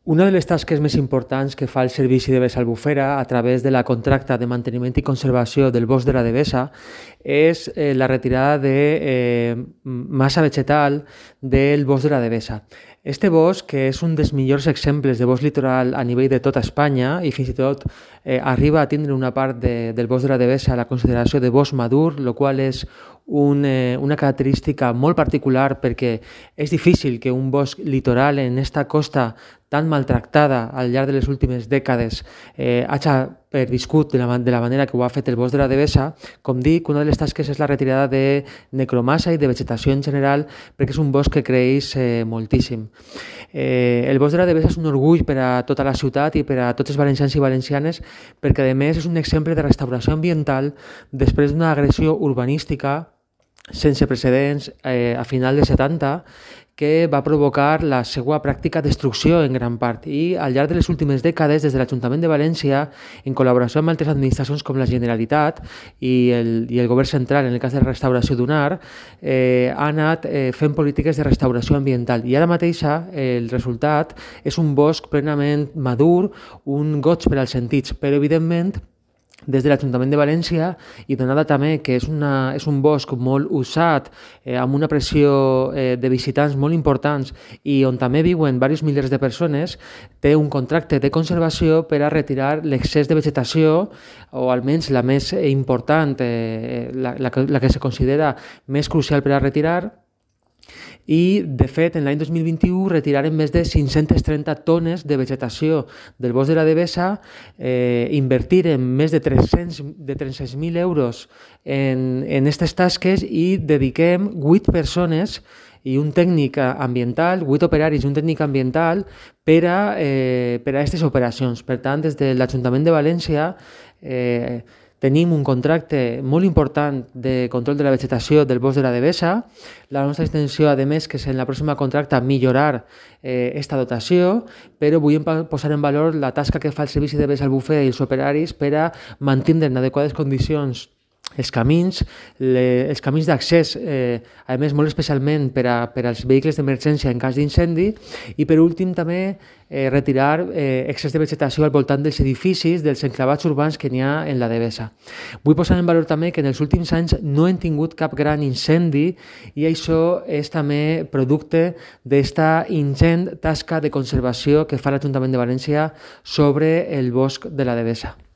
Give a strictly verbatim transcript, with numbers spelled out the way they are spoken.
Una de les tasques més importants que fa el Servici de Bessa Albufera a través de la contracta de manteniment i conservació del bosc de la Devesa és eh, la retirada de eh, massa vegetal del bosc de la Devesa. Este bosc, que és un dels millors exemples de bosc litoral a nivell de tota Espanya i fins i tot eh, arriba a tindre una part de, del bosc de la Devesa a la consideració de bosc madur, el qual és un, eh, una característica molt particular perquè és difícil que un bosc litoral en esta costa tan maltractada al llarg de les últimes dècades eh, hagi perviscut de la, de la manera que ho ha fet el bosc de la Devesa. Com dic, una de les tasques és la retirada de necromassa i de vegetació en general, perquè és un bosc que creix eh, moltíssim. Eh, el bosc de la Devesa és un orgull per a tota la ciutat i per a tots els valencians i valencianes, perquè a més és un exemple de restauració ambiental després d'una agressió urbanística sense precedents eh, a final dels setanta, que va provocar la seva pràctica destrucció en gran part. I al llarg de les últimes dècades, des de l'Ajuntament de València, en col·laboració amb altres administracions com la Generalitat i el, i el Govern Central, en el cas de la restauració dunar, eh, ha anat eh, fent polítiques de restauració ambiental. I ara mateixa eh, el resultat és un bosc plenament madur, un goig per als sentits, però evidentment des de l'Ajuntament de València i donada també que és, una, és un bosc molt usat, eh, amb una pressió eh, de visitants molt importants i on també viuen diversos milers de persones, té un contracte de conservació per a retirar l'excés de vegetació o almenys la més important, eh, la, la, la que se considera més crucial per a retirar. I, de fet, en l'any dos mil vint-i-u retiraren més de cinc-centes trenta tones de vegetació del bosc de la Devesa, eh, invertiren més de tres-cents mil euros en aquestes tasques i dediquem vuit persones i un tècnic ambiental, vuit operaris i un tècnic ambiental per a eh, per a aquestes operacions. Per tant, des de l'Ajuntament de València eh, tenim un contracte molt important de control de la vegetació del bosc de la Devesa. La nostra intenció, a més, que és en la pròxima contracta millorar aquesta eh, dotació, però vull posar en valor la tasca que fa el Servici de Bessa Albufera i els operaris per a mantenir en adequades condicions els camins, le, els camins d'accés, eh, a més molt especialment per, a, per als vehicles d'emergència en cas d'incendi, i per últim també eh, retirar eh, excés de vegetació al voltant dels edificis, dels enclavats urbans que n'hi ha en la Devesa. Vull posar en valor també que en els últims anys no hem tingut cap gran incendi i això és també producte d'esta ingent tasca de conservació que fa l'Ajuntament de València sobre el bosc de la Devesa.